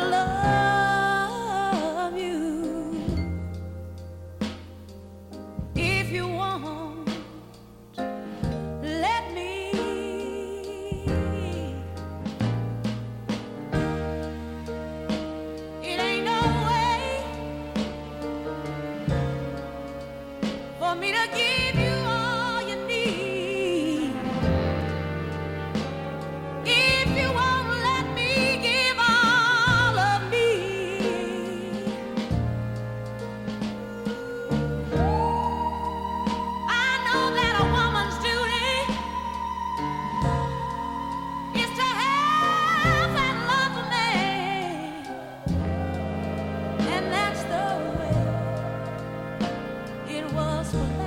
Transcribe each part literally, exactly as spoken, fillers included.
love you. If you want, let me. It ain't no way for me to give you all you need. If you won't let me give all of me, I know that a woman's duty is to have and love a man, and that's the way it was for me.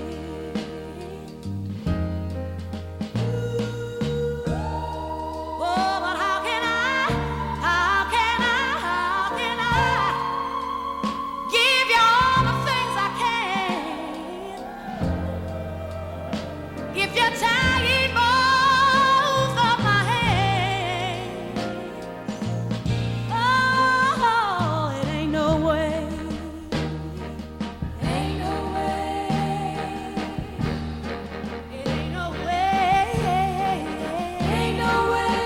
Oh, but how can I, how can I, how can I give you all the things I can if you're tying both of my hands? Oh, it ain't no way, ain't no way, it ain't no way, ain't no way,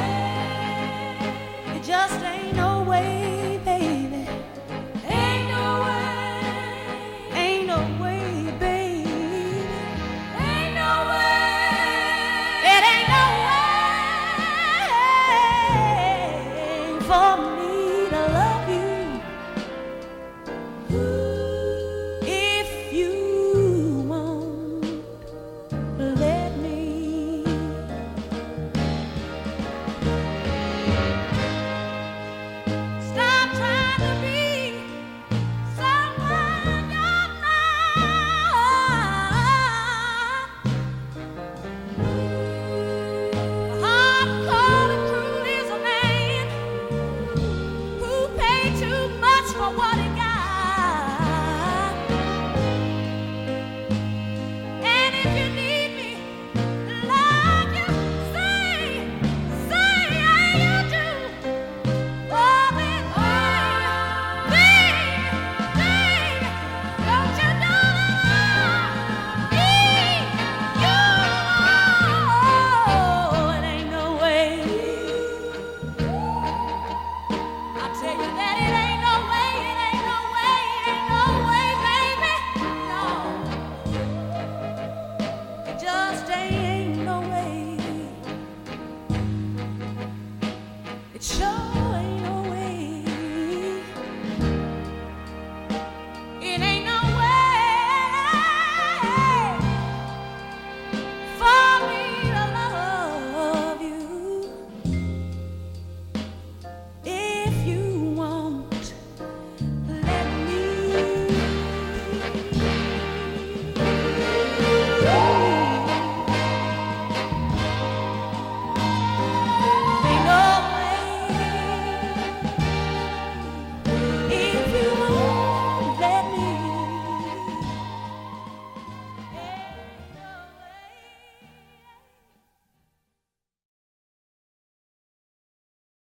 it just ain't no way, baby, ain't no way, ain't no way, baby, ain't no way, it ain't no way for me.